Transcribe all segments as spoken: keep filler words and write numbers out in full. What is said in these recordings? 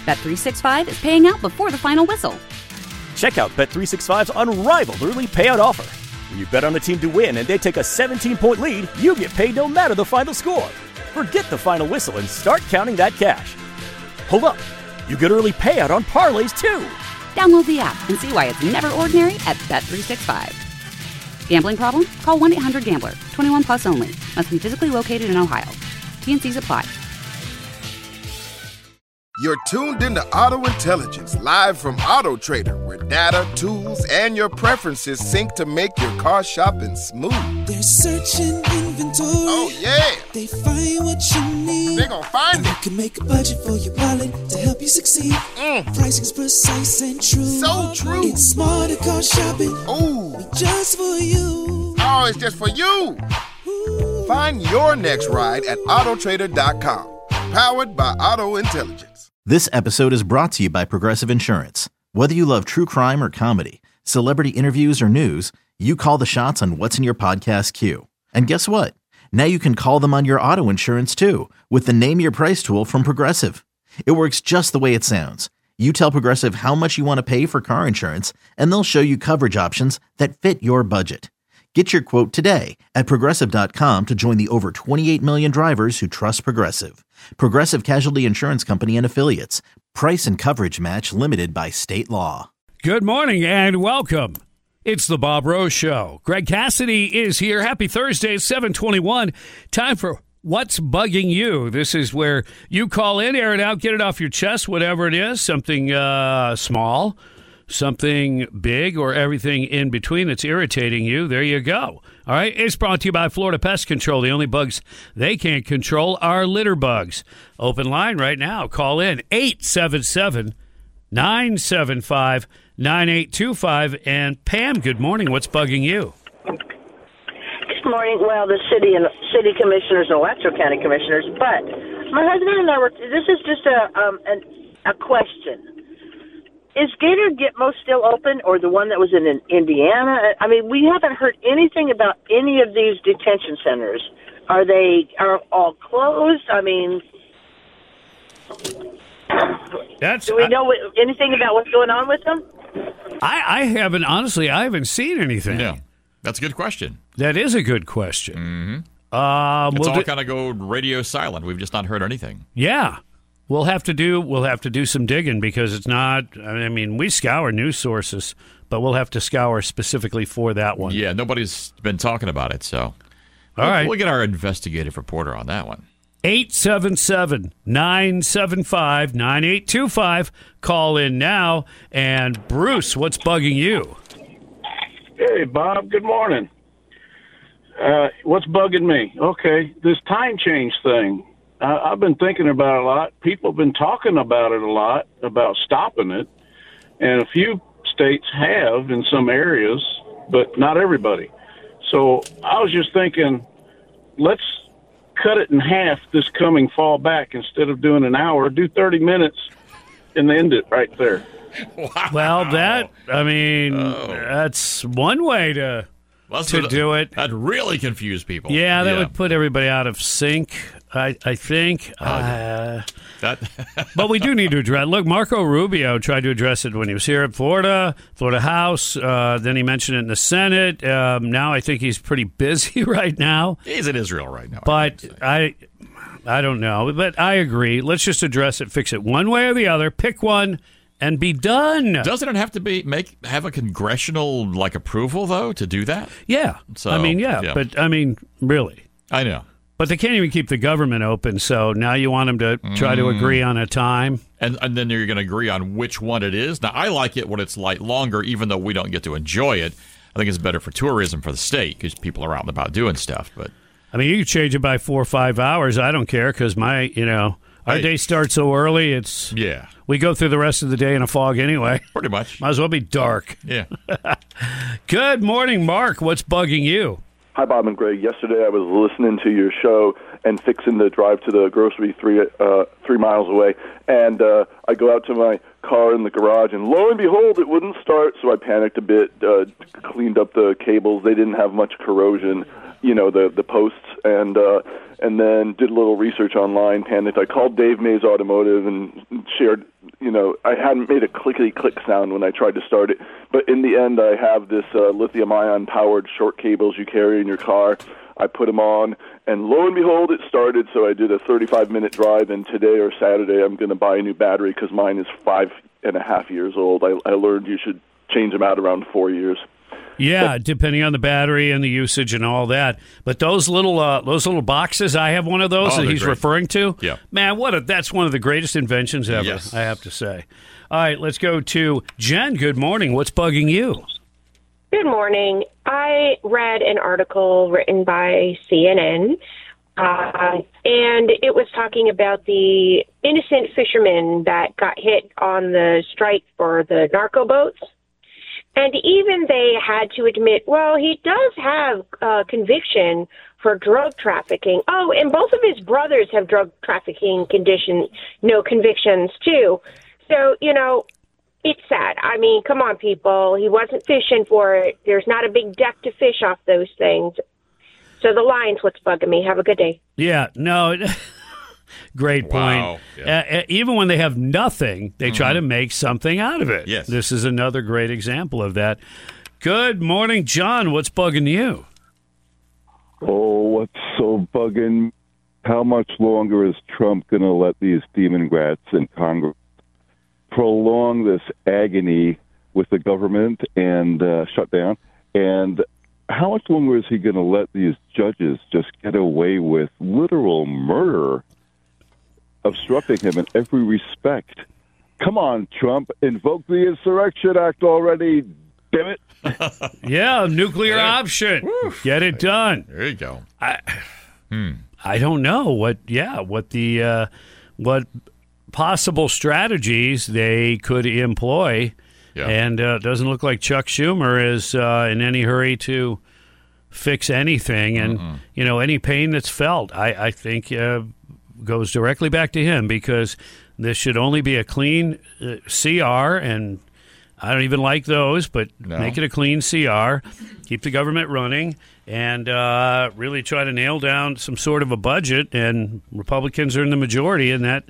Bet three sixty-five is paying out before the final whistle. Check out Bet three sixty-five's unrivaled early payout offer. When you bet on a team to win and they take a seventeen-point lead, you get paid no matter the final score. Forget the final whistle and start counting that cash. Hold up. You get early payout on parlays, too. Download the app and see why it's never ordinary at Bet three sixty-five. Gambling problem? Call one eight hundred gambler. twenty-one plus only. Must be physically located in Ohio. T N Cs apply. You're tuned into Auto Intelligence, live from Auto Trader, where data, tools, and your preferences sync to make your car shopping smooth. They're searching inventory. Oh, yeah. They find what you need. They're gonna find and it. They can make a budget for your wallet to help you succeed. Mm. Pricing's precise and true. So true. It's smarter car shopping. Ooh. Just for you. Oh, it's just for you. Ooh. Find your next ride at auto trader dot com. Powered by Auto Intelligence. This episode is brought to you by Progressive Insurance. Whether you love true crime or comedy, celebrity interviews or news, you call the shots on what's in your podcast queue. And guess what? Now you can call them on your auto insurance too with the Name Your Price tool from Progressive. It works just the way it sounds. You tell Progressive how much you want to pay for car insurance, and they'll show you coverage options that fit your budget. Get your quote today at Progressive dot com to join the over twenty-eight million drivers who trust Progressive. Progressive Casualty Insurance Company and Affiliates. Price and coverage match limited by state law. Good morning and welcome. It's the Bob Rose Show. Greg Cassidy is here. Happy Thursday, seven twenty-one. Time for What's Bugging You. This is where you call in, air it out, get it off your chest, whatever it is, something uh, small, something big, or everything in between that's irritating you. There you go. All right, it's brought to you by Florida Pest Control. The only bugs they can't control are litter bugs. Open line right now. Call in eight seven seven, nine seven five, nine eight two five. And Pam, good morning. What's bugging you? Good morning. Well, the city and city commissioners and Alachua County commissioners, but my husband and I were. This is just a um an, a question. Is Gator Gitmo still open, or the one that was in Indiana? I mean, we haven't heard anything about any of these detention centers. Are they are all closed? I mean, That's, do we know what, anything about what's going on with them? I, I haven't, honestly, I haven't seen anything. Yeah, that's a good question. That is a good question. Mm-hmm. Um, it's we'll all do, kind of go radio silent. We've just not heard anything. Yeah. We'll have to do we'll have to do some digging because it's not. I mean, we scour news sources, but we'll have to scour specifically for that one. Yeah, nobody's been talking about it, so all we'll, right. We'll get our investigative reporter on that one. eight seven seven, nine seven five, nine eight two five. Call in now. And Bruce, what's bugging you? Hey, Bob. Good morning. Uh, what's bugging me? Okay, this time change thing. I've been thinking about it a lot. People have been talking about it a lot, about stopping it. And a few states have in some areas, but not everybody. So I was just thinking, let's cut it in half this coming fall back. Instead of doing an hour, do thirty minutes and end it right there. Wow. Well, that, I mean, oh. that's one way to, well, to so do it. That'd really confuse people. Yeah, that yeah. would put everybody out of sync. I, I think. Uh, that but we do need to address. Look, Marco Rubio tried to address it when he was here at Florida, Florida House. Uh, then he mentioned it in the Senate. Um, now I think he's pretty busy right now. He's in Israel right now. But I, I, I don't know. But I agree. Let's just address it, fix it one way or the other. Pick one and be done. Doesn't it have to be make have a congressional like approval though to do that? Yeah. So I mean, yeah, yeah. But I mean, really. I know. But they can't even keep the government open, so now you want them to try to agree on a time. And and then you're going to agree on which one it is. Now, I like it when it's like longer, even though we don't get to enjoy it. I think it's better for tourism for the state because people are out and about doing stuff. But I mean, you can change it by four or five hours. I don't care because my, you know, our hey. day starts so early. It's yeah. We go through the rest of the day in a fog anyway. Pretty much. Might as well be dark. Yeah. Good morning, Mark. What's bugging you? Hi, Bob and Greg. Yesterday I was listening to your show and fixing the drive to the grocery three uh, three miles away, and uh, I go out to my car in the garage, and lo and behold, it wouldn't start, so I panicked a bit, uh, cleaned up the cables. They didn't have much corrosion, you know, the, the posts, and uh, and then did a little research online, panicked. I called Dave Mays Automotive and shared, you know, I hadn't made a clickety-click sound when I tried to start it. But in the end, I have this uh, lithium-ion powered short cables you carry in your car. I put them on, and lo and behold, it started. So I did a thirty-five minute drive, and today or Saturday, I'm going to buy a new battery because mine is five and a half years old. I, I learned you should change them out around four years. Yeah, depending on the battery and the usage and all that. But those little uh, those little boxes, I have one of those Oh, that they're he's great. referring to. Yeah. Man, what a, that's one of the greatest inventions ever, Yes. I have to say. All right, let's go to Jen. Good morning. What's bugging you? Good morning. I read an article written by C N N, uh, and it was talking about the innocent fishermen that got hit on the strike for the narco boats. And even they had to admit, well, he does have uh, conviction for drug trafficking. Oh, and both of his brothers have drug trafficking condition, no convictions, too. So, you know, it's sad. I mean, come on, people. He wasn't fishing for it. There's not a big deck to fish off those things. So the line's what's bugging me. Have a good day. Yeah, no, great point. Wow. Uh, uh, even when they have nothing, they try Mhm. to make something out of it. Yes. This is another great example of that. Good morning, John. What's bugging you? Oh, what's so bugging? How much longer is Trump going to let these demon rats in Congress prolong this agony with the government and uh, shut down? And how much longer is he going to let these judges just get away with literal murder, obstructing him in every respect? Come on, Trump, invoke the Insurrection Act already, damn it. Yeah, nuclear Yeah. option. Get it done. There you go. I, Hmm. I don't know what. Yeah, what the uh, what possible strategies they could employ, Yeah. and uh, it doesn't look like Chuck Schumer is uh, in any hurry to fix anything. And Mm-mm. you know, any pain that's felt, I, I think uh, goes directly back to him, because this should only be a clean uh, C R, and I don't even like those, but No. make it a clean C R, keep the government running, and uh, really try to nail down some sort of a budget. And Republicans are in the majority, and that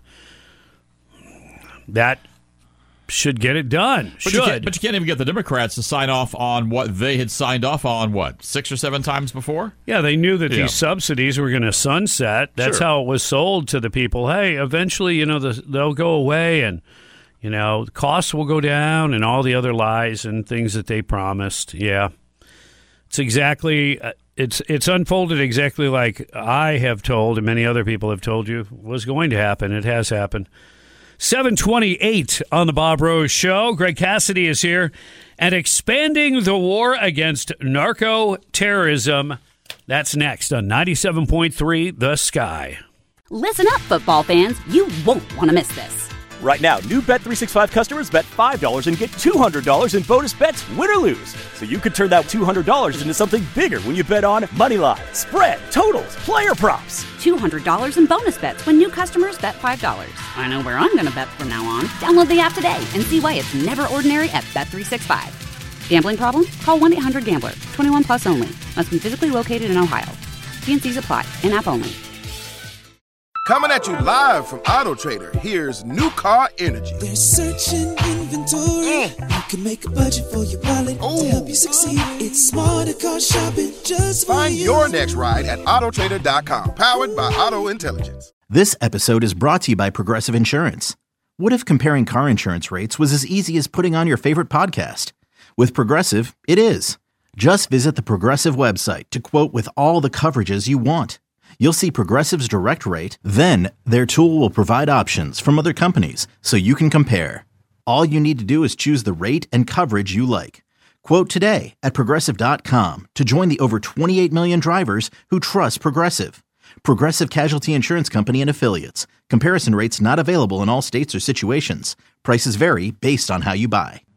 that should get it done. But should. you, can't, but you can't even get the Democrats to sign off on what they had signed off on, what, six or seven times before? Yeah, they knew that Yeah. these subsidies were going to sunset. That's Sure. how it was sold to the people. Hey, eventually, you know, the, they'll go away, and you know, costs will go down, and all the other lies and things that they promised. Yeah, it's exactly uh, it's it's unfolded exactly like I have told, and many other people have told you was going to happen. It has happened. seven twenty-eight on the Bob Rose Show. Greg Cassidy is here, and expanding the war against narco terrorism. That's next on ninety-seven point three The Sky. Listen up, football fans. You won't want to miss this. Right now, new Bet three sixty-five customers bet five dollars and get two hundred dollars in bonus bets, win or lose. So you could turn that two hundred dollars into something bigger when you bet on money line, spread, totals, player props. two hundred dollars in bonus bets when new customers bet five dollars. I know where I'm going to bet from now on. Download the app today and see why it's never ordinary at Bet three sixty-five. Gambling problem? Call one eight hundred gambler. twenty-one plus only. Must be physically located in Ohio. T and C's apply. In-app only. Coming at you live from Auto Trader, here's New Car Energy. They're searching inventory. You can make a budget for your wallet to help you succeed. It's smarter car shopping just for Find you. your next ride at auto trader dot com. Powered by Auto Intelligence. This episode is brought to you by Progressive Insurance. What if comparing car insurance rates was as easy as putting on your favorite podcast? With Progressive, it is. Just visit the Progressive website to quote with all the coverages you want. You'll see Progressive's direct rate, then their tool will provide options from other companies so you can compare. All you need to do is choose the rate and coverage you like. Quote today at progressive dot com to join the over twenty-eight million drivers who trust Progressive. Progressive Casualty Insurance Company and Affiliates. Comparison rates not available in all states or situations. Prices vary based on how you buy.